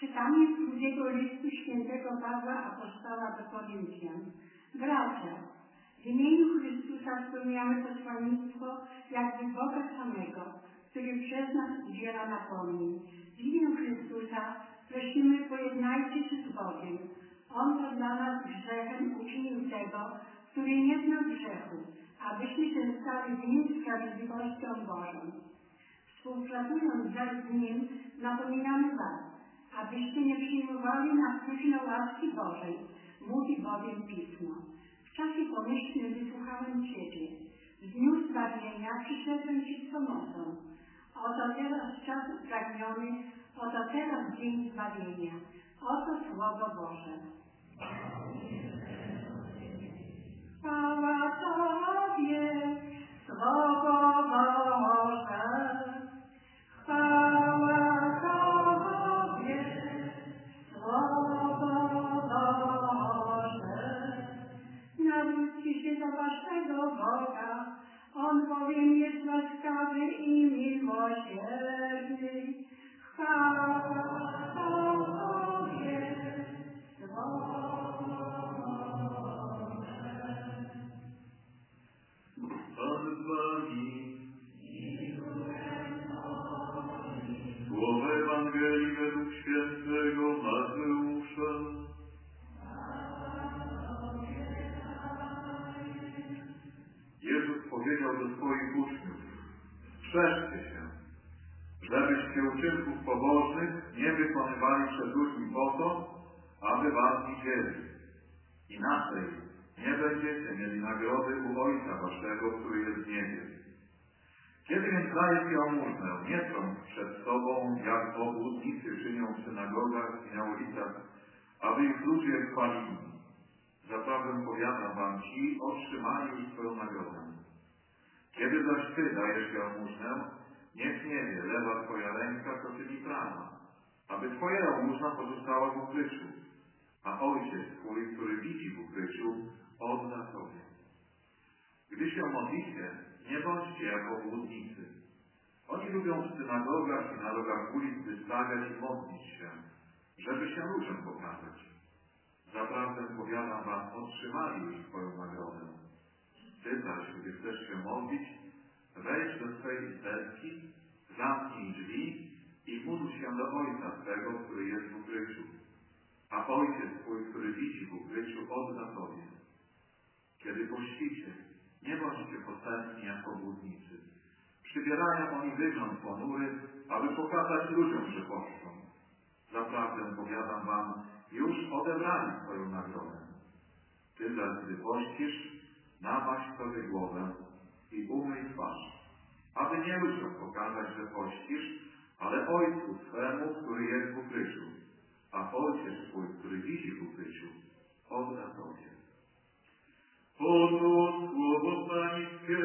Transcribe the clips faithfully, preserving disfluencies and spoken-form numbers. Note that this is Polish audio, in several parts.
Czytanie z drugiego listu świętego Pawła Apostoła do Koryntian. Bracia, w imieniu Chrystusa spełniamy posłannictwo jakby Boga samego, który przez nas udziela napomnień. W imię Chrystusa prosimy, pojednajcie się z Bogiem. On to dla nas grzechem uczynił tego, który nie znał grzechu, abyśmy się stali w nim sprawiedliwością Bożą. Współpracując zaś z nim, napominamy was, abyście nie przyjmowali na próżno łaski Bożej, mówi bowiem Pismo. W czasie pomyślnym wysłuchałem Ciebie. W dniu zbawienia przyszedłem Ci z pomocą. Oto teraz czas upragniony, oto teraz dzień zbawienia. Oto Słowo Boże. Chwała Tobie, Słowo Boże. Chwała Tobie, Słowo Boże. Nawróćcie się do waszego Boga, On bowiem jest łaskawy i miłosierny. Chwała Tobie, Słowo Boże. Pan z wami. Słowo Ewangelii według świętego Mateusza. Jezus powiedział do swoich uczniów: strzeżcie się, żebyście uczynków pobożnych nie wykonywali przed ludźmi po to, aby was widzieli. Inaczej nie będziecie mieli nagrody u Ojca waszego, który jest w niebie. Kiedy więc dajesz jałmużnę, nie trąb przed sobą, jak obłudnicy czynią w synagogach i na ulicach, aby ich ludzie chwalili. Zaprawdę powiadam wam, ci otrzymali już swoją nagrodę. Kiedy zaś ty dajesz jałmużnę, niech nie wie lewa twoja ręka, co czyni prawa, aby twoja jałmużna pozostała w ukryciu, a Ojciec twój, który widzi w ukryciu, odda tobie. Gdy się modlicie, nie bądźcie jak obłudnicy. Oni lubią w synagogach i na rogach ulic wystawiać i modlić się, żeby się ludziom pokazać. Zaprawdę powiadam wam, otrzymali już swoją nagrodę. Ty zaś, gdy chcesz się modlić, wejdź do swej literki, zamknij drzwi i módl się do Ojca swego, który jest w ukryciu. A Ojciec twój, który widzi w ukryciu, odda tobie. Kiedy pościcie, nie bądźcie posępni jak obłudnicy. Przybierają oni wygląd ponury, aby pokazać ludziom, że pocztą. Zaprawdę powiadam wam, już odebrali swoją nagrodę. Ty zaś, gdy pościsz, namaść sobie głowę i umyj twarz, aby nie ludziom pokazać, że pościsz, ale Ojcu swemu, który jest w ukryciu. A Ojciec twój, który widzi w ukryciu, odda tobie. Oto słowo Pańskie.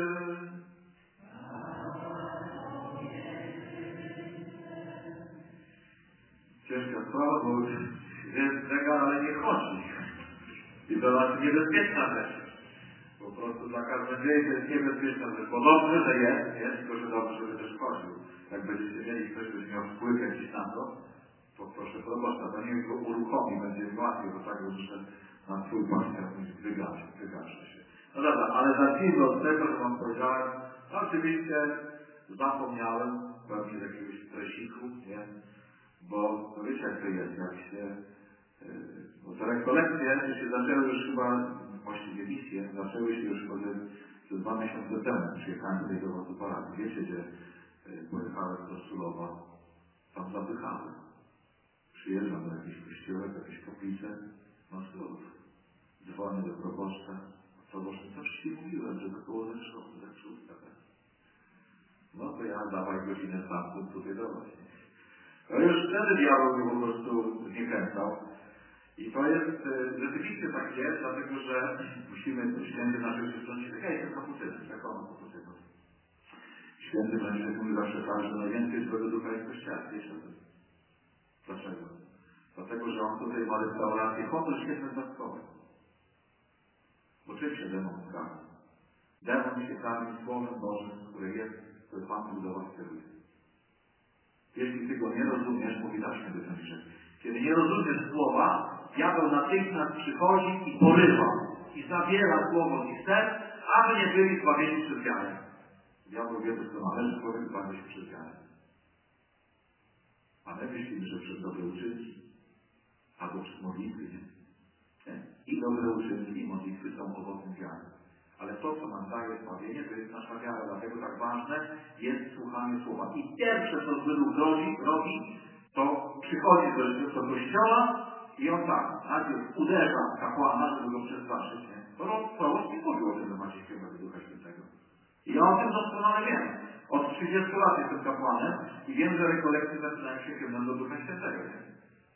Ciężka sprawa, bo jest zegar, ale nie chodzi. I to znaczy niebezpieczna rzecz. Po prostu dla kaznodzieja to jest niebezpieczna rzecz. Bo dobrze, że jest, nie? Tylko że dobrze, żeby też chodził. Jak będziecie mieli ktoś, ktoś miał wpływ jakiś na to, to proszę proboszcza, to niech go uruchomi, będzie im łatwiej, bo tak muszę na swój pasję wygaszę, wygaszę się. No dobra, ale zacznijmy od tego, że wam powiedziałem, no oczywiście zapomniałem pewnie z jakiegoś stresiku, nie? Bo to wiecie jak to jest, jak się, yy, bo te rekolekcje się zaczęły już chyba, właściwie misje, zaczęły się już ze dwa miesiące temu, przyjechałem tutaj do was do parady. Wiecie, gdzie yy, pojechałem do Sulowa, tam zapychałem. Przyjeżdżam do jakiejś kościołek, jakieś kaplice, mam słów. Dzwonię do proboszcza. Proboszcz, coś ci mówiłem, że to koło Rzeszówka. No to ja dawaj godzinę stamtąd tutaj do was. No już wtedy diabeł mnie po prostu zniechęcał. I to jest, rzeczywiście tak jest, dlatego że musimy święty naszych przystronić, tak jest kapucynem, jak ono kapucynem. Święty Franciszek mówi zawsze tak, że najwięcej złego ducha jest w kościele. Wiecie o tym? Dlaczego? Dlatego, że on tutaj ma restaurację, hotel świetny zaskowy. Bo czym się demon karmi? Demon się karmi Słowem Bożym, które jest, które Pan Bóg do was kieruje. Jeśli ty go nie rozumiesz, mówi tak Święty Franciszek, kiedy nie rozumiesz słowa, diabeł natychmiast przychodzi i porywa i zabiera słowo z ich serc, aby nie byli zbawieni przez wiarę. Diabeł wie doskonale, że człowiek zbawia się przez wiarę. A my myślimy, że przez dobre uczynki, albo przez modlitwy, nie? nie? I dobre uczynki, i modlitwy są owocem wiary. Ale to, co nam daje zbawienie, to jest nasza wiara. Dlatego tak ważne jest słuchanie słowa. I pierwsze, co zły duch robi, to przychodzi do, do kościoła i on tak, najpierw uderza kapłana, żeby go przestraszyć. Nie? To proboszcz nie mówił o tym, że macie świętego Ducha Świętego. I ja o tym doskonale wiem. Od trzydziestu lat jestem kapłanem i wiem, że rekolekcje zaczynają się hymnem do Ducha Świętego. Nie?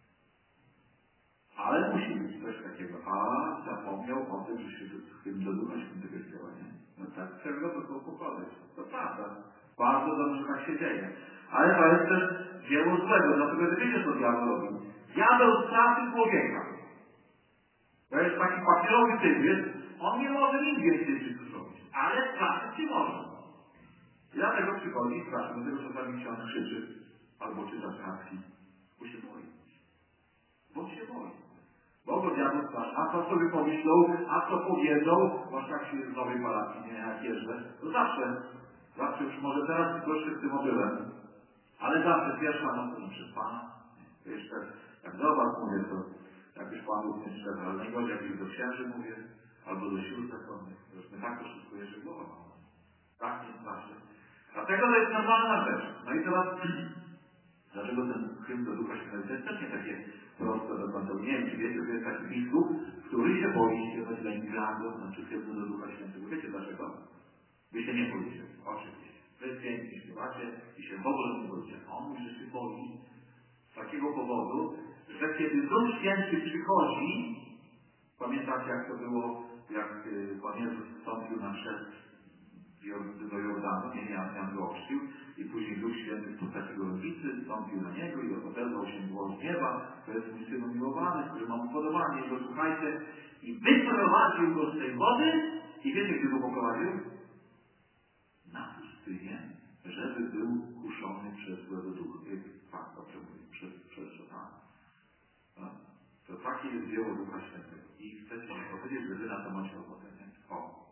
Ale musi być coś takiego. A zapomniał o tym, że się hymn do Ducha Świętego śpiewa. Nie? No tak, czego to było popadać. To prawda. Bardzo dobrze, że tak się dzieje. Ale to jest też dzieło złego. Dlatego, że wiecie, co diabeł robi. Diabeł straszy człowieka. To jest taki papierowy tygrys. On nie może nic więcej życiu zrobić. Ale straszyć się może. I dlatego przychodzi i straszy. Dlatego czasami ksiądz krzyczy. Albo czyta kartki. Bo się boi. Bo się boi. Bo go diabeł straszy. A co sobie pomyślą, a co powiedzą, zwłaszcza jak się z nowej parafii, nie jak jeżdżę, to zawsze, zawsze już może teraz troszkę z tym obyłem, ale zawsze pierwsza noc nie przespana. To jeszcze, jak do was mówię, to jakoś Panów nie trzeba, ale najgorzej jak ich do księży mówię, albo do sióstr zakonnych, to już my tak to wszystko jeszcze głowa. Tak nie straszy. Dlatego to jest normalna rzecz. No i teraz dlaczego ten hymn do Ducha Świętego to jest też nie takie proste do końca. Nie wiem, czy wiecie, że jest taki biskup, który się boi śpiewać Leningradu, znaczy hymnu do Ducha Świętego. Wiecie dlaczego? Wy się nie boicie. Oczywiście. Wy pięknie śpiewacie i się w ogóle nie boicie. On mówi, że się boi z takiego powodu, że kiedy Duch Święty przychodzi, pamiętacie jak to było, jak Pan Jezus wstąpił na chrzest do Jordanu, nie Jan, Jan go ochrzcił i później Duch Święty w postaci gołębicy wstąpił na niego i odezwał się głos z nieba, to jest mój Syn umiłowany, który mam upodobanie, jego słuchajcie, i wyprowadził go z tej wody i wiecie, gdzie go poprowadził? Na pustynię, żeby był kuszony przez złego ducha. Tak, dobrze mówię, przez, przez szatana. To takie jest dzieło Ducha Świętego. I chcecie mi powiedzieć, że wy na to macie ochotę, nie? O.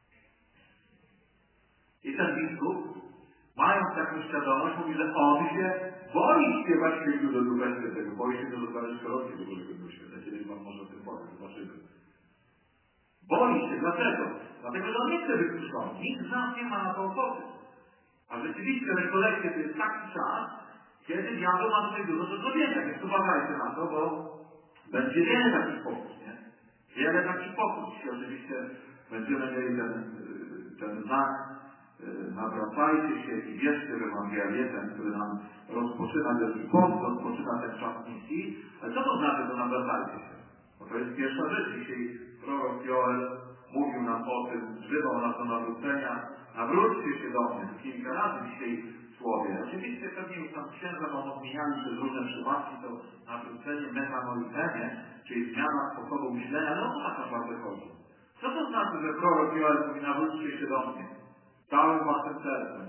I ten biskup, mając taką świadomość, mówi, że on się boi śpiewać hymnu do Ducha Świętego. Boi się do rozmawiać koronie do Bożego Ducha Świętego. Kiedyś wam może o tym powiem, zobaczymy. Boi się. Dlaczego? Dlatego, że on nie chce być kuszony. Nikt z nas nie ma na to ochoty. A rzeczywiście rekolekcje to jest taki czas, kiedy diabeł ma tutaj dużo do zrobienia. Więc uważajcie na to, bo będzie wiele takich pokus, nie? Wiele takich pokus. Jeśli oczywiście będziemy mieli ten, ten znak, nawracajcie się i wierzcie w Ewangelię, ten, który nam rozpoczyna Wielki Post, rozpoczyna ten czas misji. Ale co to znaczy, to nawracajcie się? Bo to jest pierwsza rzecz. Dzisiaj prorok Joel mówił nam o tym, wzywał nas do nawrócenia. Nawróćcie się do mnie. To kilka razy dzisiaj w słowie. Oczywiście pewnie już tam księża wam odmieniali przez różne przypadki to nawrócenie metanoizenie, czyli zmiana sposobu myślenia, ale o co tak naprawdę chodzi? Co to znaczy, że prorok Joel mówi, nawróćcie się do mnie? Całym waszym sercem.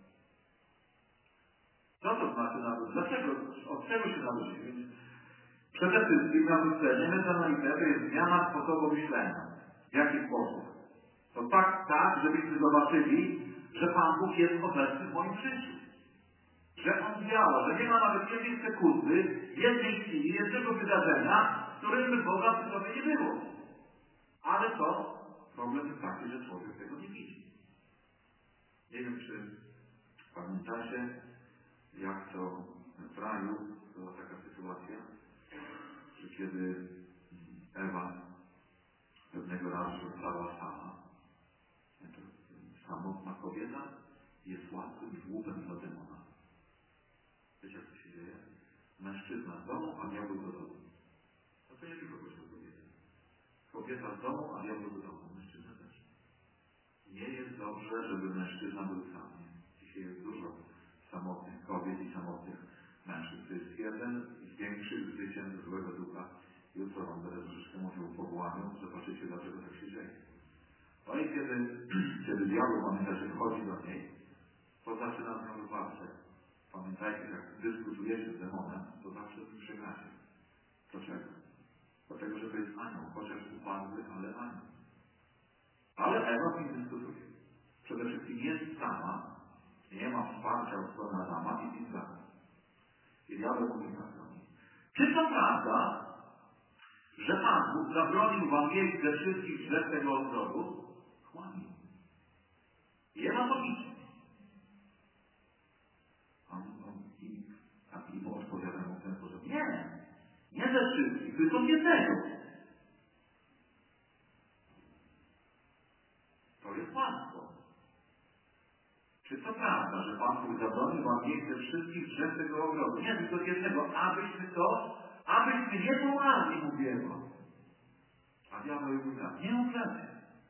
Co to znaczy nawrócić? Dlaczego? Od czego się nawrócić? Więc przede wszystkim nawrócenie, metanoizę to jest zmiana sposobu myślenia. W jaki sposób? To tak, tak, żebyśmy zobaczyli, że Pan Bóg jest obecny w moim życiu. Że On działa, że nie ma nawet jednej sekundy, jednej chwili, jednego wydarzenia, w którym by Boga przy sobie nie było. Ale to problem jest taki, że człowiek tego nie widzi. Nie wiem, czy pamiętacie, jak to w raju była taka sytuacja, że kiedy Ewa pewnego razu została sama, to samotna kobieta jest łatwym żłóbem dla demona. Wiecie, jak to się dzieje? Mężczyzna z domu, a diabeł do domu. No to nie tylko chodzi o kobietę. Kobieta z domu, a diabeł do domu. Mężczyzna też. Nie jest dobrze, żeby mężczyzna był sam. Dzisiaj jest dużo samotnych kobiet i samotnych mężczyzn. To jest jeden z większych zwycięstw złego ducha. Jutro wam będę troszeczkę mówił o powołaniu. Zobaczycie, dlaczego tak się dzieje. No i kiedy, kiedy diabeł, pamiętacie, wchodzi do niej, to zaczyna z nią walkę. Pamiętajcie, jak dyskutujecie z demonem, to zawsze z nim przegracie. Dlaczego? Dlatego, że to jest anioł, chociaż upadły, ale anioł. Ale Ewa z nim dyskutuje. Przede wszystkim jest sama, nie ma wsparcia od strony Adama i tym dalej. I diabeł mówi na stronie. Czy to prawda, że Pan Bóg zabronił wam jeść ze wszystkich drzew tego ogrodu? Kłamie. Je ma to iść. On, on, i, a i odpowiada mu w ten sposób. Nie, nie ze wszystkich, tylko z jednego. To jest kłamstwo. Czy to prawda, że Pan Bóg zabronił wam jeść ze wszystkich drzew tego ogrodu? Nie, tylko z jednego. Abyśmy to, abyśmy nie pomarli, mówi Ewa. A diabeł mówi tak, nie umrzecie.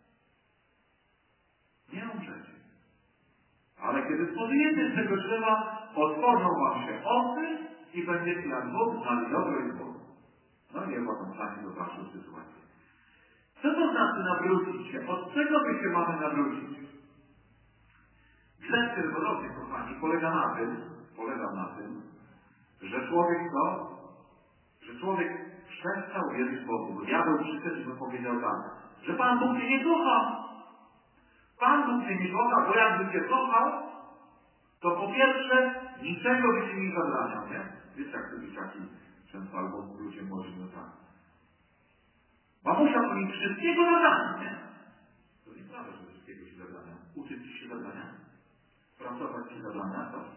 Nie umrzecie. Ale kiedy spożyjecie z tego drzewa, otworzą wam się oczy i będziecie jak Bóg znali dobro i zło. No i Ewa tam sami zobaczył sytuację. Co to znaczy nawrócić się? Od czego my się mamy nawrócić? Grzech pierworodny, kochani, polega na tym, polega na tym, że człowiek co? Że człowiek przestał wierzyć Bogu. Bo diabeł przyszedł i mu powiedział tak, że Pan Bóg cię nie kocha. Pan Bóg cię nie kocha, bo jakby cię kochał, to po pierwsze niczego by ci nie zabraniał, nie? Wiesz, jak te dzieciaki często albo ludzie młodzi, no tak. Mamusia to mi wszystkiego zabrania, nie? To nieprawda, że wszystkiego ci zabrania. Uczyć ci się zabrania? Pracować ci zabrania? To.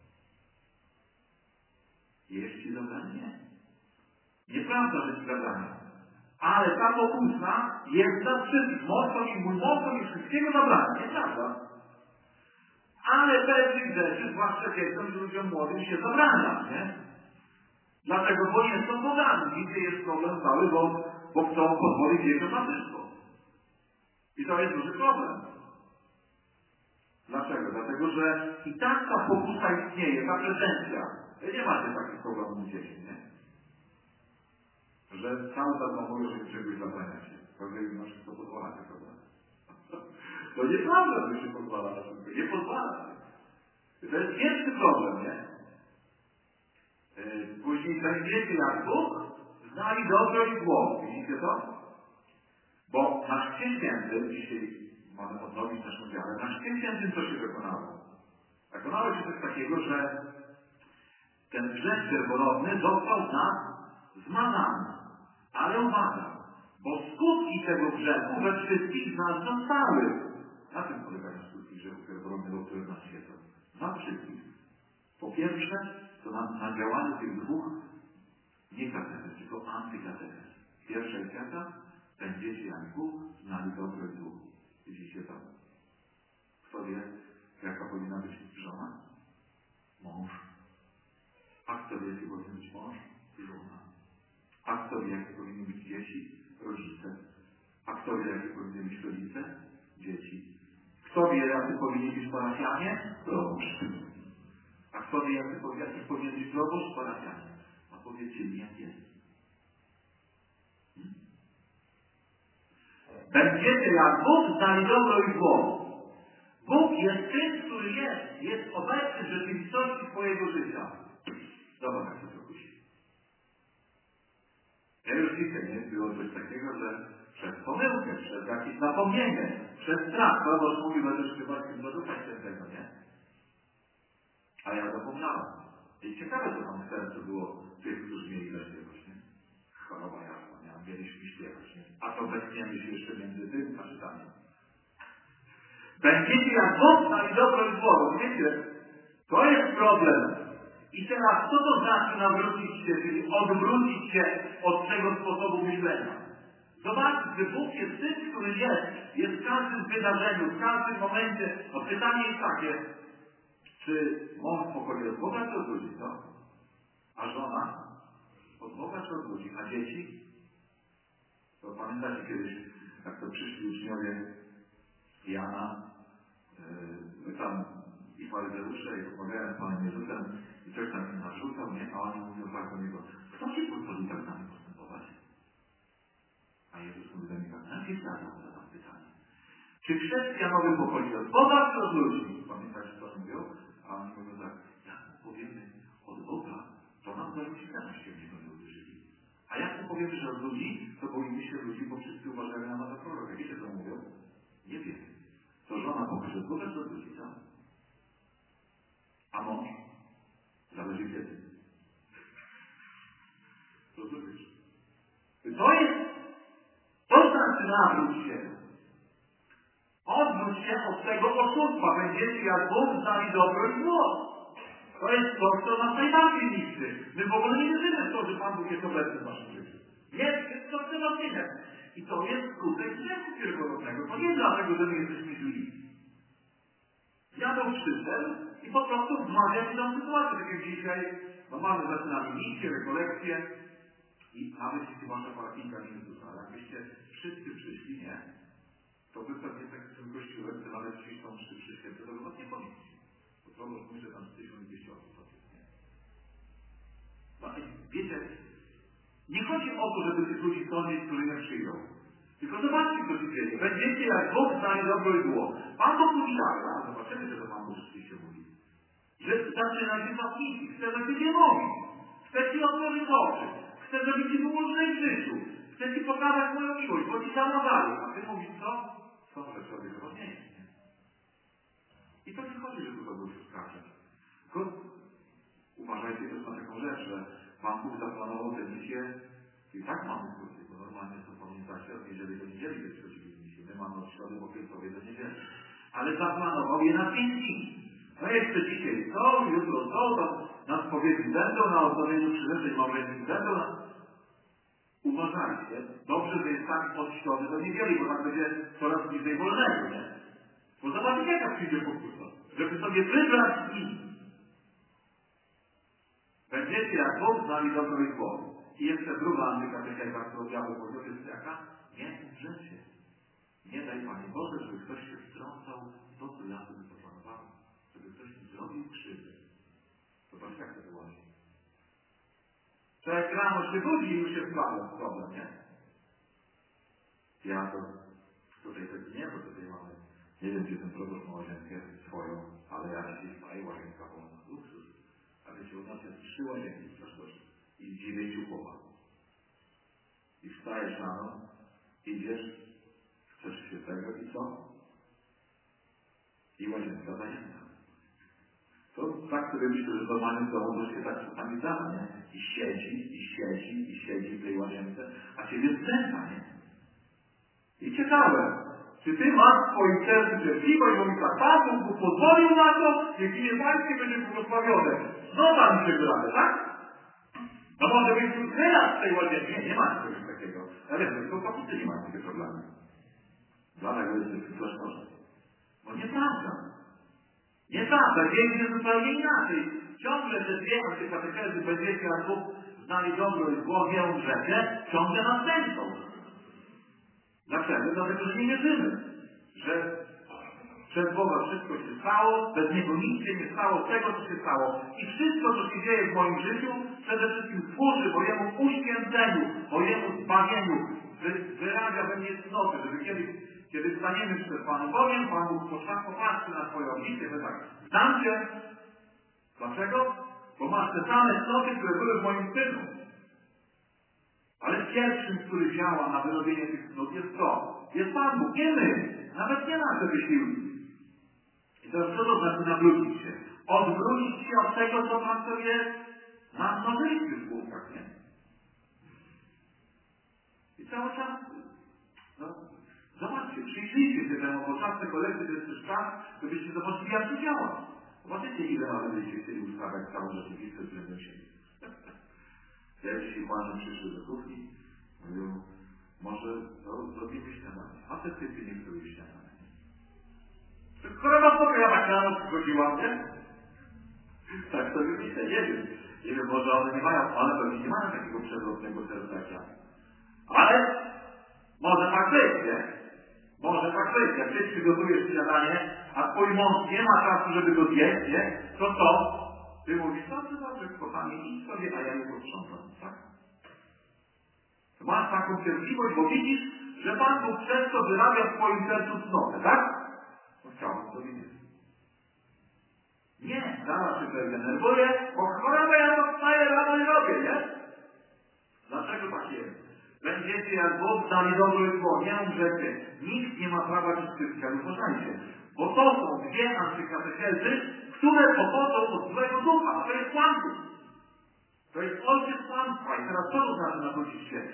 Jeść ci zabrania? Nie. Nieprawda, że ci zabrania. Ale ta pokusa jest za wszystkich. Mocno mi, mój mocno mi wszystkiego zabrania. Nieprawda. Ale pewnych rzeczy, zwłaszcza dzieciom, ludziom młodym się zabrania, nie? Dlatego, bo nie są bogami. Gdzie jest problem cały, bo, bo chcą pozwolić dzieciom na wszystko. I to jest duży problem. Dlaczego? Dlatego, że i tak ta pokusa istnieje, ta pretensja. Wy nie macie takich problemów dzieci, nie? Że cały czas wam mówią, że czegoś zabraniacie. To wy na wszystko pozwalacie, prawda? To nieprawda, że się pozwala na wszystko. Nie pozwalacie. To jest pierwszy problem, nie? Później będziecie jak Bóg znali dobro i zło. Widzicie to? Bo na Chrzcie Świętym, dzisiaj mamy odnowić naszą wiarę, na Chrzcie Świętym co się dokonało? Dokonało się coś takiego, że ten grzech pierworodny został z nas zmazany. Ale uwaga, bo skutki tego grzechu we wszystkich z nas zostały. Na czym polegają skutki grzechu pierworodnego, które w nas siedzą? Na wszystkich. Po pierwsze, to na, na działaniu tych dwóch nie katechez, tylko antykatechez. Pierwsza jest jaka? Będziecie jak Bóg znali dobro i zło. Widzicie to? Kto wie, jaka powinna być żona? Mąż. A kto wie, jaki powinien być mąż? Żona. A kto wie, jakie powinny być dzieci? Rodzice. A kto wie, jakie powinny być rodzice? Dzieci. Kto wie, jacy powinni być parafianie? Proboszcz. A kto wie, jaki powinien być proboszcz? Parafianie. A powiedzcie mi, jak jest. Hmm? Będziecie jak Bóg znali dobro i zło. Bóg jest tym, który jest. Jest obecny w rzeczywistości swojego życia. Zobacz, jak to kusi. Ja już dzisiaj nie było coś takiego, że przez pomyłkę, przez jakieś zapomnienie, przez strach, proboszcz mówi, będę śpiewać tym do Ducha Świętego, nie? A ja zapomniałem. I ciekawe, co tam w sercu było tych, którzy mieli zaśpiewać, nie? Choroba jasna, miałem, mieliśmy śpiewać, nie? A to westniemy się jeszcze między tym a czytaniem. Będziecie jak Bóg znali dobro i zło, wiecie? To jest problem. I teraz, co to znaczy nawrócić się, czyli odwrócić się od tego sposobu myślenia? Zobaczcie, że Bóg jest tym, który jest. Jest w każdym wydarzeniu, w każdym momencie. No pytanie jest takie, czy mąż pochodzi od Boga, czy od ludzi, co? A żona? Od Boga, czy od ludzi? A dzieci? To pamiętacie kiedyś, jak to przyszli uczniowie Jana, yy, tam i faryzeusze, i rozmawiałem z Panem Jezusem, i coś tam im narzucał, nie? A oni mówią tak do niego, kto ci pozwolił tak z nami postępować? A Jezus mówi do niego, najpierw ja zadam pytanie. Czy chrześcijanowy pochodzi od Boga, czy od ludzi? Pamiętacie, co on mówił? A oni mówią tak, jak mu powiemy, powiemy, że od ludzi, to boimy się ludzi, bo wszyscy uważają na nas za proroka. Wiecie, co mówią? Nie wiem. To żona pokaże zgodę, to od ludzi, co? A mąż? Zależy kiedy. Rozumiesz? To jest, to znaczy nawróć się. Odwróć się od tego oszustwa. Będziecie jak Bóg znali dobro i zło. To jest to, co nas najbardziej niszczy. My w ogóle nie wierzymy w to, że Pan Bóg jest obecny w naszym życiu. Nie, jest to przewodnienie. I to jest skutek grzechu pierworodnego. To nie dlatego, że my jesteśmy źli. Jadą przyszedł i po prostu wzmawia się tą sytuację. Tak jak dzisiaj, no mamy, zaczynamy misję, rekolekcje i nawet jeśli wasza parafijka nie jest duża, ale jakbyście wszyscy przyszli, nie? To wy pewnie tak w tym kościele, gdy nawet przyjść tą mszy przy święty, to by was nie powinniście. Bo proboszcz mówi, że tam tysiąc dwieście osób jest, nie? No i wiecie, nie chodzi o to, żeby tych ludzi sądzić, którzy nie przyjdą. Tylko zobaczcie, co się dzieje. Będziecie jak Bóg znali dobro i zło. Pan Bóg mówi tak, a zobaczymy, że to Pan Bóg rzeczywiście mówi. Że zaczyna się zapnici, chce, żeby cię mówić. Chce ci otworzyć oczy. Chce, żeby ci było lżej w życiu. Chce ci pokazać moją miłość, bo ci zamawiają. A ty mówisz co? Są rzeczy o wiele ważniejsze. I to nie chodzi, żeby to było się skarżać. Tylko uważajcie też na taką rzecz, że Pan Bóg zaplanował tę misję i tak mamy skróty, bo normalnie są, pamiętacie, od niedzieli do niedzieli jest chodzili misję. My mamy od środy po Piętrowie do niedzieli. Ale zaplanował je na pięć dni. No jeszcze dzisiaj są, jutro są, to na spowiedzi będą, na odnowieniu przyrzeczeń małżeńskich będą. Na... Uważajcie, dobrze, że jest tak od środy do niedzieli, bo tak będzie coraz bliżej wolnego, nie? Bo zobaczcie, jaka przyjdzie pokusa. Żeby sobie wybrać dni. Będziecie jak Bóg znali dobro i zło. I jeszcze druga antykatecheza, którą ja bym powiedział, jest jaka? Nie umrzecie. Nie daj Panie Boże, żeby ktoś się wtrącał w to, co ja sobie zaplanowałem. Żeby ktoś mi zrobił krzywdę. Zobaczcie, jak to wyłazi. To jak rano się budzi i już jest problem, nie? Ja to tutaj tego nie, bo tutaj mamy, nie wiem, czy ten proboszcz ma łazienkę swoją, ale ja dzisiaj wstaję, łazienka wolna, luksus. A wiecie, u nas jest trzy łazienki w przeszłości i z dziewięciu chłopaków. I wstajesz rano, idziesz, chcesz się tego i co? I łazienka zajęta. To tak sobie myślę, że normalnie w domu to się tak czasami da, nie? I siedzi, i siedzi, i siedzi w tej łazience, a ciebie znęca, nie? I ciekawe, czy ty masz w swoim sercu cierpliwość, bo mi tak Pan Bóg pozwolił na to, niech imię Pańskie będzie błogosławione. Znowu mi się wyrażę, tak? No może być tu wyraz w tej łazience. Nie, nie ma czegoś takiego. Ale tylko kapucy nie mają takie problemy. Dlatego jest w tym klasztorze. No nieprawda. Nieprawda. Dzień jest zupełnie inaczej. Ciągle te dwie antykatechezy będziecie jak Bóg znali dobro i zło, nie umrzecie, ciągle następną. Dlaczego? Dlatego, że nie wierzymy, że przez Boga wszystko się stało, bez Niego nic się nie stało, tego co się stało. I wszystko, co się dzieje w moim życiu, przede wszystkim służy mojemu uświęceniu, mojemu zbawieniu, wy, wyrabia we mnie cnoty, żeby kiedyś, kiedy staniemy przed Panem Bogiem, Pan Bóg popatrzy na Twoje oblicze, że tak, znam Cię. Dlaczego? Bo masz te same cnoty, które były w moim synu. Ale pierwszym, który działa na wyrobienie tych cnót jest to. Jest Pan Bóg, nie my. Nawet nie nasze wysiłki. I teraz co to znaczy nawrócić się? Odwrócić się od tego, co Pan sobie nam nawyliśmy w główkach, nie? I cały czas, no, zobaczcie, przyjrzyjcie się temu, bo czas tego lekcji to jest też czas, żebyście zobaczyli, jak to działa. Zobaczycie, ile razy byście chcieli ustawiać całą rzeczywistość względem siebie. Ja dzisiaj Panu przyszły do kuchni, mówią, może no, zrobimy śniadanie. A te typy nie chcą jeść śniadanie. To choroba sobie, ja tak rano przychodziłam, nie? Tak sobie myślę, nie wiem. Nie wiem, może one nie mają, one pewnie nie mają takiego przewrotnego serca jak ja. Ale może tak być, nie? Może tak być. Jak ty przygotujesz śniadanie, a twój mąż nie ma czasu, żeby go zjeść, nie? To co? Ty mówisz, dobrze, dobrze, kochanie, idź sobie, a ja je posprzątam, tak? Masz taką cierpliwość, bo widzisz, że Pan Bóg przez to wyrabia w twoim sercu cnotę, tak? No chciałbym to widzieć. Nie, zaraz się tutaj denerwuję, bo choroba ja to wstaję rano i robię, nie? Dlaczego tak jest? wiecie, jak Bóg dali dobro i zło, nie umrzecie. Nikt nie ma prawa ci skrywać, ale uważajcie. Bo to są dwie antykatechezy, które pochodzą od złego ducha. To jest kłamstwo. To jest ojciec kłamstwa. I teraz co to znaczy nawrócić się?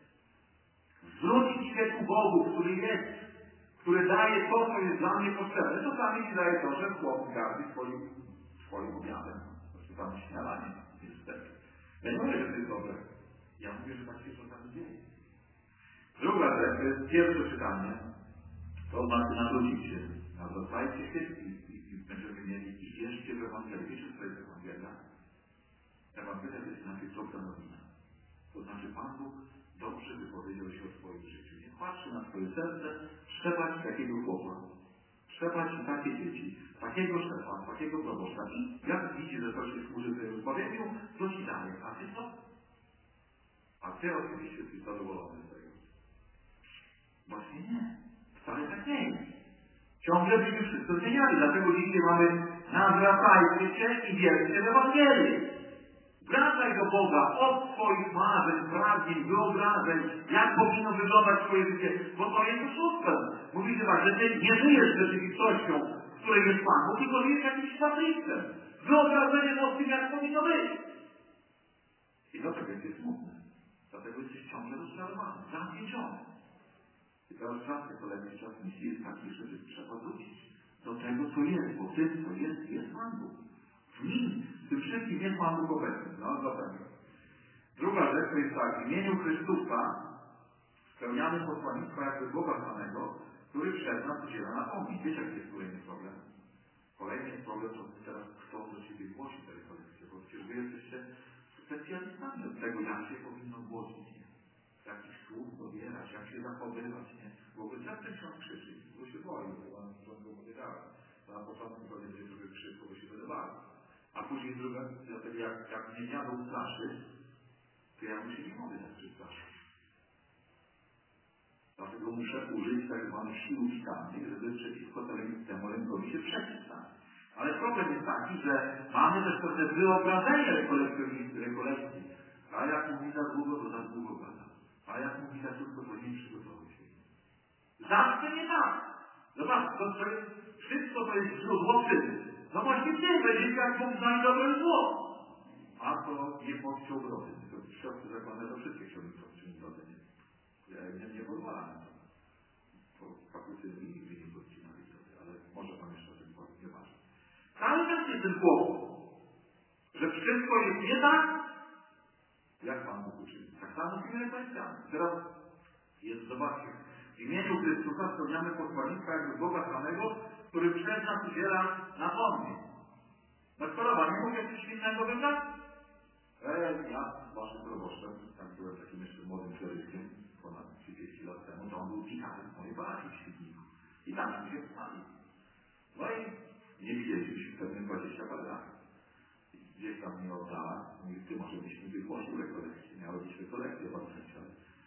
Zwrócić się ku Bogu, który jest, który daje to, co jest dla mnie potrzebne. Czasami ci daje to, że chłop gardzi swoim, swoim obiadem. Znaczy tam śniadanie. Niestety. Ja nie mówię, że to jest dobre. Ja mówię, że tak się czasami dzieje. Druga rzecz, to jest pierwsze czytanie. To znaczy nawrócić się. Nawracajcie się i, i, i będziemy mieli i wierzcie w Ewangelię. Wiecie, co jest Ewangelia? Ewangelia to jest inaczej dobra nowina. To znaczy Pan Bóg dobrze wypowiedział się o swoim życiu. Nie patrzy na swoje serce, trzeba ci takiego chłopa. Trzeba ci takie dzieci, takiego szefa, takiego proboszcza. I jak widzi, że to się służy temu zbawieniu, to ci daje. A ty co? A ty oczywiście jesteś zadowolony z tego. Właśnie nie. Wcale tak nie jest. Ciągle byśmy wszystko zmieniali. Dlatego dzisiaj mamy nawracajcie się i wierzcie w Ewangelię. Wracaj do Boga od swoich marzeń, pragnień, wyobrażeń, jak powinno wyglądać twoje życie, bo to jest oszustwem. Mówi się tak, że ty nie żyjesz rzeczywistością, w której jest Pan Bóg, tylko żyjesz jakimś matrixem. Wyobrażeniem o tym, jak powinno być. I dlatego jest smutne. Dlatego jesteś ciągle rozczarowany, zamknięciony. I teraz czas, kolejny czas misji jest taki, że trzeba wrócić do tego, co jest, bo tym, co jest, jest Pan Bóg. W nim, w tym wszystkim jest Pan Bóg obecny. No, dlatego. Druga rzecz to jest tak, w imieniu Chrystusa spełniamy posłannictwo jakby Boga samego, który przez nas udziela napomnień. Wiecie, jaki jest kolejny problem? Kolejny jest problem, to teraz kto do siebie głosi te rekolekcje, bo przecież wy jesteście specjalistami od tego, jak się powinno głosić, nie? Jakich słów dobierać, jak się zachowywać, nie? Bo wy zawsze ksiądz krzyczy, bo się boi, bo wam na początku powiedziałem. To na początku pewnie będzie trochę krzyczał, bo się będę bał. A później druga, dlatego jak, jak mnie diabeł straszy, to ja mu się nie mogę tak przestraszyć. Dlatego muszę użyć tak zwanych sił wstawnych, żeby przeciwko temu lękowi się przeciwstać. Ale problem jest taki, że mamy też pewne wyobrażenie rekolekcji. A jak mówi za długo, to za długo gada. A jak mówi za krótko, to nie przygotował się. Zawsze nie tak. Zobacz, to, to jest, wszystko to jest źródło wstydu. No właśnie ty będziesz jak Bóg zna dobre i zło. A to nie podciął brody. To siostry zakładne to wszystkie chciałbym podciąć brody. Ja nie, nie pozwalam na to. To kapucyny nigdy nie podcinali brody, ale może pan jeszcze o tym powie, nieważne. Cały czas jest ten kłopot, że wszystko jest nie tak, jak Pan Bóg uczynił. Tak samo z innymi państwami. Teraz jest, zobaczcie, w imieniu Chrystusa spełniamy posłannictwa jakby Boga samego, który przez nas udziela napomnień. No skoro Pan nie mógł jakiegoś innego wybrać? Eee, ja z waszym proboszczem, tam byłem takim jeszcze młodym człowiekiem, ponad trzydzieści lat temu, to on był wikarzem w mojej parafii w Świdniku. I tam się wstali. No i nie widzieliśmy się pewnie dwadzieścia parę lat. Gdzieś tam mnie oddala, mówi, ty może byś mi wygłosił rekolekcję. Miały być rekolekcje w Adwencie.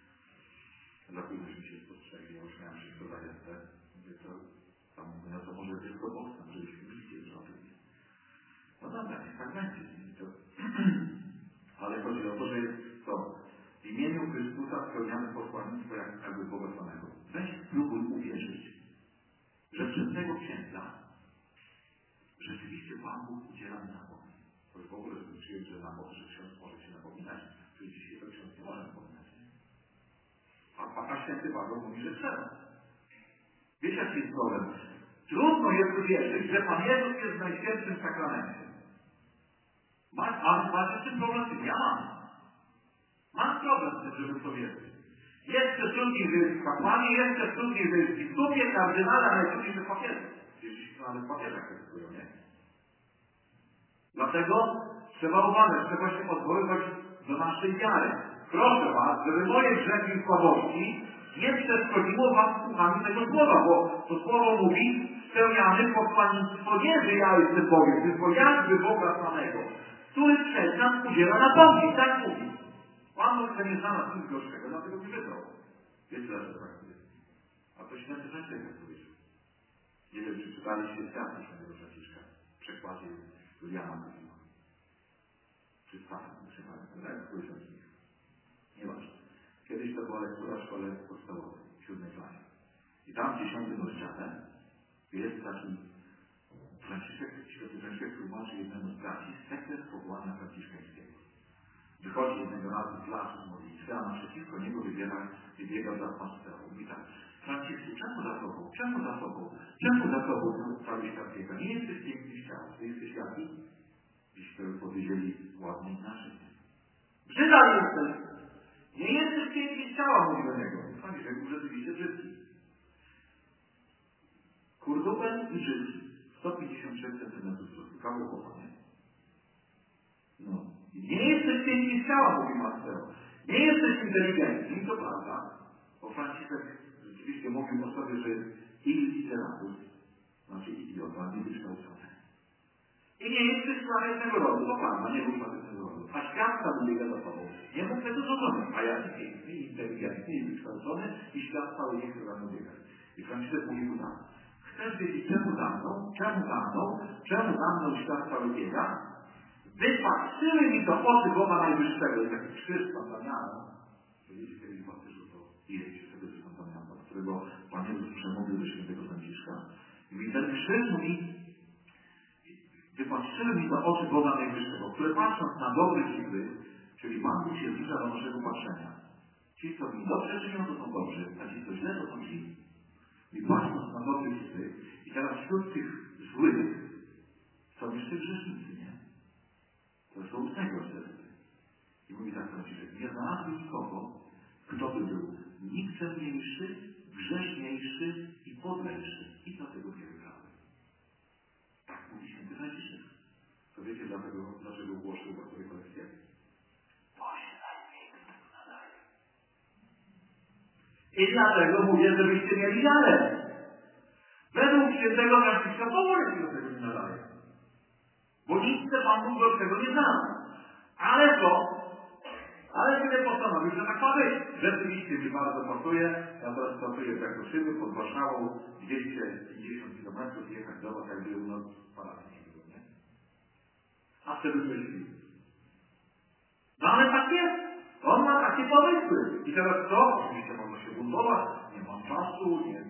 Za późno się spostrzegli, ja już miałem wszystko zajęte. Mówię, to tam mówię, no to może tylko Boston, żebyśmy widzieli, że o tym jest. No dobra, niech tak będzie. To... Ale chodzi o to, że jest to. W imieniu Chrystusa spełniamy posłannictwo jak jakby Boga samego. Weź spróbuj uwierzyć, że przez tego księdza rzeczywiście Pan Bóg udziela mi napomnień. To już w ogóle, żeby przyjąć, że, napomnień, że ksiądz może się napominać, że dzisiaj to ksiądz nie może napominać. A, a, a święty Paweł mówi, że trzeba. Wiecie, jaki jest problem? Trudno jest uwierzyć, że Pan Jezus jest w Najświętszym Sakramencie. Masz, masz, masz z tym problem? Ja mam. Mam problem z tym, żeby to wierzyć. Jeszcze trudniej, że jest w kapłanie, jeszcze trudniej, że jest w biskupie, kardynale, ale trudniej, że w papierze. Jeśli to nawet w papieżach testują, nie? Dlatego trzeba uważać, trzeba się odwoływać do naszej wiary. Proszę Was, żeby moje grzechy i słabości nie przeszkodziło Wam w słuchaniu tego słowa, bo to słowo mówi, spełniamy posłannictwo nie, że ja jestem Bogiem, tylko jakby Boga samego, który przez nas udziela napomnień, tak mówi. Pan Bóg chce nie zna nas nic gorszego, dlatego nie wybrał. Wiecie, dlaczego tak jest? A to święty Franciszek powiedział. Nie wiem, czy czytaliście Światło Świętego Franciszka w przekładzie Juliana mówiła. Czy Stefan, czy Pamiętam, któryś od nich. Nieważne. Kiedyś to była lektura w szkole podstawowej, w siódmej klasie. I tam w dziesiątym rozdziale jest taki Franciszek, święty Franciszek tłumaczy jednemu z braci sekret powołania franciszkańskiego. Wychodzi jednego razu z lasu z modlitwy, a naprzeciwko niego wybiera, wybiega za pasterą. Mówi tak: Franciszku, czemu za tobą? Czemu za tobą? Czemu za tobą cały świat biega? Nie jesteś piękny z ciała. Ty jesteś jaki? Dziś to powiedzieli ładnie inaczej. Brzydal jesteś! Nie jesteś piękny z ciała, mówi do niego. Franciszek był rzeczywiście brzydki. Kurdupel i brzydki. sto pięćdziesiąt sześć centymetrów wzrostu. Kawał chłopa, nie? No. Nie jesteś piękny z ciała, mówi Marcelo. Nie jesteś inteligentny. I to prawda. Bo Franciszek rzeczywiście mówił o sobie, że jest illiteratus, znaczy idiota, niewykształcony. I nie jesteś szlachetnego rodu. To prawda, nie był szlachetnego rodu. A świat tam biega za tobą. Nie mógł tego zrozumieć. A ja jestem piękny, inteligentny i wykształcony i świat cały nie chce za mną biegać. I Franciszek mówi mu tak: chcesz wiedzieć, czemu za mną? Czemu za mną? Czemu za mną świat cały biega? Wypatrzyły mi to oczy Boga Najwyższego. Jest taki krzyż Pan Damiana. Wiecie, kiedyś patrzył to jeźdź sobie z Pan Damiana, którego Pan Jezus przemówił do świętego Franciszka. I mówi, ten krzyż mówi, wypatrzyły mi to oczy Boga Najwyższego, które patrząc na dobrych i złych, czyli Pan Bóg się zbliża do naszego patrzenia. Ci, co mi dobrze czynią, to są dobrzy, a ci, co źle, to są źli. I patrząc na dobrych i złych, i teraz wśród tych złych są jeszcze grzesznicy, nie? To są ósmego wtedy. I mówi tak Franciszek: nie znalazłem nikogo, kto by był nikczemniejszy, grzeszniejszy i podlejszy. I dlatego mnie wybrałem. Tak mówi święty Franciszek. To wiecie dlatego, dlaczego głosił o sobie kolekcję? Bo się najmniej do tego nadaje. I dlatego mówię, żebyście mieli wiarę. Według świętego Franciszka powoli się do tego nie nadaje. Bo nic se Pan Bóg do tego nie zna. Ale co? Ale sobie postanowił, że tak ma być. Rzeczywiście mi bardzo pasuje. Ja teraz pracuję w Jakoszynie pod Warszawą, dwieście pięćdziesiąt kilometrów, jechać do Was, jakby u nas parafii nie było, nie? A wtedy myśli. No ale tak jest. On ma takie pomysły. I teraz co? Oczywiście można się buntować. Nie mam czasu, nie.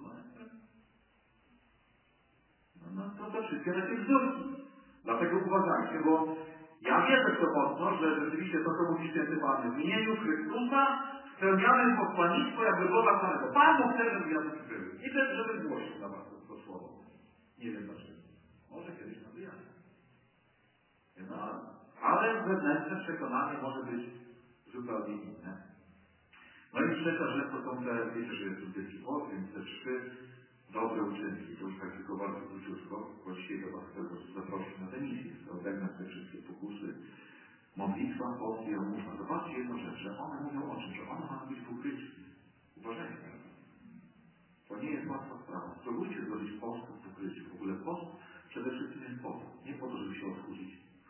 No, no to to wszystkie takie wzorki. Dlatego uważajcie, bo ja wierzę w to mocno, że rzeczywiście to, co mówi święty Pan, w imieniu Chrystusa spełniamy posłannictwo jakby Boga samego. Pan Bóg chce, żeby jazyki były. I też, żeby głosił na Was to, to słowo. Nie wiem dlaczego. Może kiedyś na wyjaśnię. No, ale wewnętrzne przekonanie może być zupełnie inne. No i trzecia rzecz to są te, wiecie, że jest tu wielki pot, więc te trzy dobre uczynki. To już tak tylko bardzo króciutko, bo dzisiaj do Was chcę zaprosić na tę misję, odegnać te wszystkie pokusy. Modlitwa, post i jałmużna. Zobaczcie jedną rzecz, że one mówią o czym? Że one mają być w ukryciu. Uważajcie na to. To nie jest łatwa sprawa. Spróbujcie zrobić post w ukryciu. W ogóle post przede wszystkim jest po to. Nie po to, żeby się odchudzić.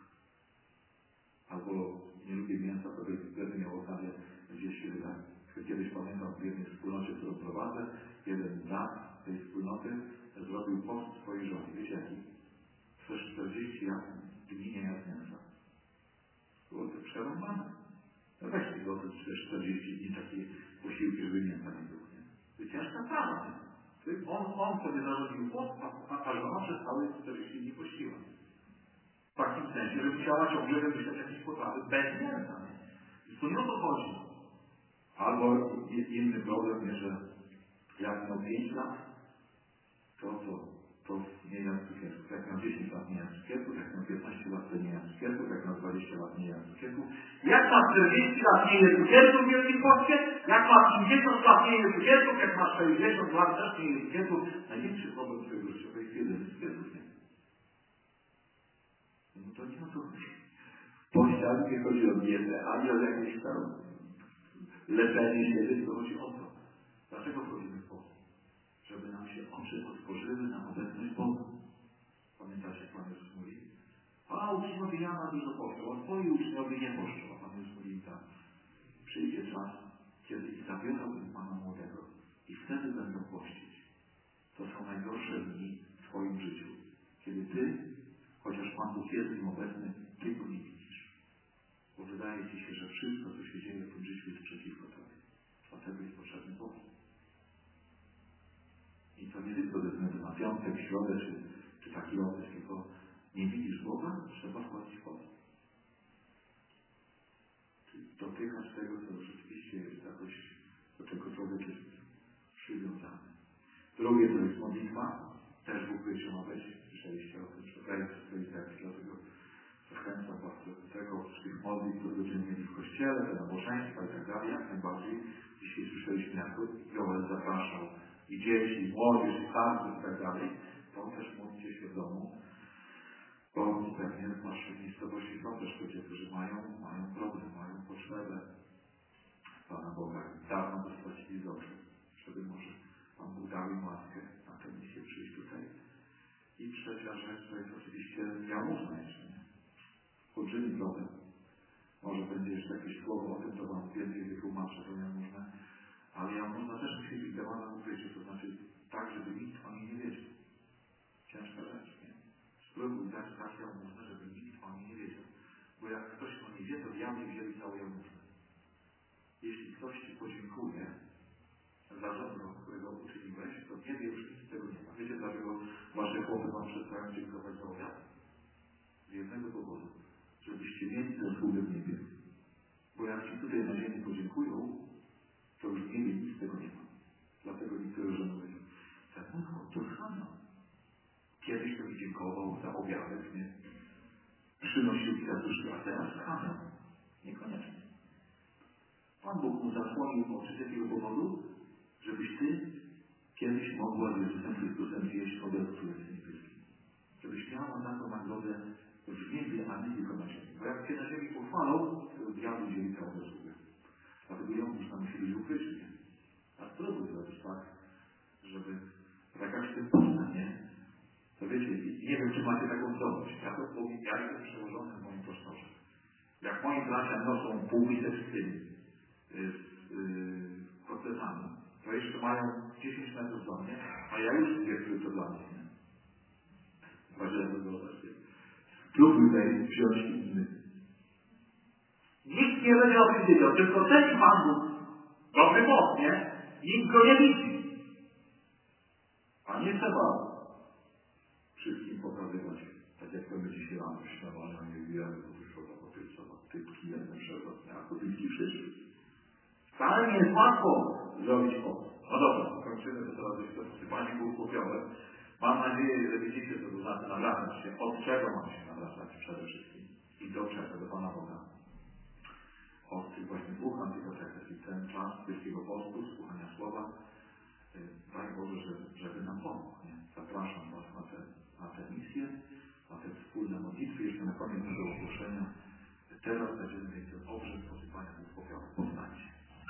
Albo nie lubię mięsa, to będę miał okazję gdzieś się wydać. Kiedyś pamiętam w jednej wspólnocie, którą prowadzę, jeden brat tej wspólnoty zrobił post swojej żonie. Wiecie jaki? Przez czterdzieści dni nie jadł mięsa. Było to przerąbane. No weźcie go przez czterdzieści dni takie posiłki, żeby mięsa nie było. Nie? To jest ciężka sprawa. Nie? On, on sobie zarządził post, a, a żona przez całe czterdzieści dni pościła. W takim sensie, że musiała ciągle wymyślać jakieś potrawy bez mięsa. Nie? Więc to nie o to chodzi. Albo inny problem jest, że jak miał pięć lat, to co? To nie jadł cukierków. Jak miał dziesięć lat, nie jadł cukierków. Jak miał piętnaście lat, to nie jadł cukierków. Jak miał dwadzieścia lat, nie jadł cukierków. Jak ma czterdzieści lat, nie je cukierków w Wielkim Poście. Jak ma pięćdziesiąt lat, nie je cukierków. Jak ma sześćdziesiąt lat, też nie je cukierków. Największy problem swojego życia to jest jeden cukierków, nie? No to nie o to chodzi. Pościach nie chodzi o dietę, ani o jakieś tam leczenie się, to chodzi o to. Dlaczego wchodzimy w post? Żeby nam się oczy otworzyły na obecność Boga. Pamiętacie, jak Pan Jezus mówi? A uczniowie Jana dużo poszczą, a twoi uczniowie nie poszczą. A Pan Jezus mówi tak. Przyjdzie czas, kiedy i zabiorą Pana młodego i wtedy będą pościć. To są najgorsze dni w Twoim życiu. Kiedy Ty, chociaż Pan Bóg jest im obecny, Ty go nie widzisz. Bo wydaje Ci się, że wszystko, co się dzieje w tym życiu, jest przeciwko Tobie. Dlatego jest potrzebny post. I to nie tylko ze względu na piątek, środę, czy, czy taki okres, tylko nie widzisz Boga, trzeba wchodzić w post. Czyli dotykać tego, co rzeczywiście jest jakoś, do czego człowiek jest przywiązany. Drugie to jest modlitwa. Też Bóg wie, że ma być. Słyszeliście o tym, że wejdzie w tej tekst, dlatego zachęcam Was do tego, tych modlitw, które będziemy mieli w Kościele, te nabożeństwa i tak dalej, jak najbardziej. Dzisiaj słyszeliśmy, jak Joel zapraszał i dzieci, i młodzież, i starców i tak dalej. To też módlcie się w domu, bo pewnie w naszej miejscowości są też ludzie, którzy mają, mają problem, mają potrzebę Pana Boga. Dawno to stracili z oczu, żeby może Pan Bóg dał im łaskę na tę misję przyjść tutaj. I trzecia rzecz to jest oczywiście jałmużna jeszcze, nie? Olbrzymi problem. Może będzie jeszcze jakieś słowo o tym, to Wam więcej wytłumaczę, to jałmużnę. Ale jałmużna też musi być dawana w ukryciu, to znaczy tak, żeby nikt o niej nie wiedział. Ciężka rzecz, nie? Spróbuj dać tak jałmużnę, żeby nikt o niej nie wiedział. Bo jak ktoś o niej wie, to diabli wzięli całą jałmużnę. Jeśli ktoś Ci podziękuje za żądło, którego uczyniłeś, to nie wie, już nic tego nie ma. Wiecie, dlaczego Wasze chłopy Wam przestają dziękować za obiad? Z jednego powodu, żebyście mieli tę sługę w niebie. Bo jak Ci tutaj na ziemi podziękują, to już w niebie nic tego nie ma. Dlatego niektóre żony mówią, ten mój chłop to sama. Kiedyś to mi dziękował za obiadek, nie? Przynosił kwiatuszki, a teraz chamę. Niekoniecznie. Pan Bóg mu zasłonił oczy z jakiego powodu? Żebyś Ty kiedyś mogła z Jezusem Chrystusem zjeść obiad w Królestwie Niebieskim. Żebyś miała za to nagrodę w niebie, a nie tylko na ziemi. Bo jak Cię na ziemi pochwalą, to diabły wzięli całą zasługę. Dlatego ją można musi być ukryć, nie? A spróbuj zrobić tak, żeby tak jak się tym postanie, to wiecie, nie wiem, czy macie taką zdolność. Ja to powiem, ja jestem przełożony w moim klasztorze. Jak moi bracia noszą pół misek z tym, z yy, kotletami, to jeszcze mają dziesięć metrów do mnie, a ja już wiem, że to dla mnie, nie? Ważne to zobaczcie. Spróbuj tutaj wziąć inny. Nikt nie będzie o tym wiedział, tylko ten i Pan Bóg. Dobry moc, nie? Nikt go nie widzi. A nie trzeba wszystkim pokazywać, tak jak to my dzisiaj rano w śniadaniu nie wiemy, bo wyszło to po tym, co typki, jeden przewrotny, a typki przyszły. Wcale nie jest łatwo zrobić post. No dobra, kończymy, to teraz jest to wsypanie głów popiołem. Mam nadzieję, że widzicie, co to znaczy nawracać się. Od czego mam się nawracać przede wszystkim? I do czego? Do Pana Boga. Od tych właśnie dwóch antypoczekach i ten czas Wielkiego Postu, słuchania Słowa, daj Boże, że, żeby nam pomógł. Nie? Zapraszam Was na te, na te misje, na te wspólne modlitwy. Jeszcze na koniec tego ogłoszenia. Teraz będziemy mieć ten obrzęd posypania głów popiołem. Powstańcie.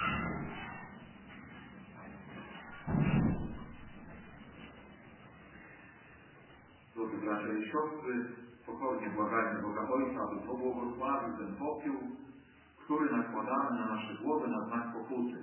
Drodzy bracia i siostry, spokojnie błagajmy Boga Ojca, aby pobłogosławił ten popiół, który nakładamy na nasze głowy na znak pokuty.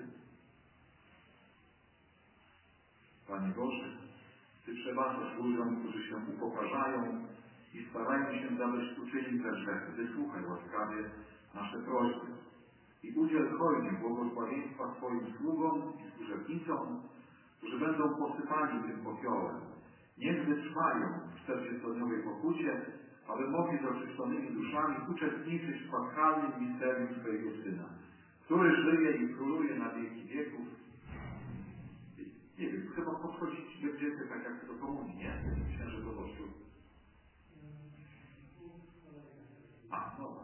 Panie Boże, Ty przebaczasz ludziom, którzy się upokarzają i starają się zadośćuczynić za grzechy. Wysłuchaj łaskawie nasze prośby i udziel hojnie błogosławieństwa Twoim sługom i służebnicom, którzy będą posypani tym popiołem. Niech wytrwają w czterdziestodniowej pokucie, aby mogli z oczyszczonymi duszami uczestniczyć w paschalnym misterium swojego Syna, który żyje i króluje na wieki wieków. Nie wiem, chyba podchodzić będziecie tak jak do komunii, nie? Księży proboszczu. A, no.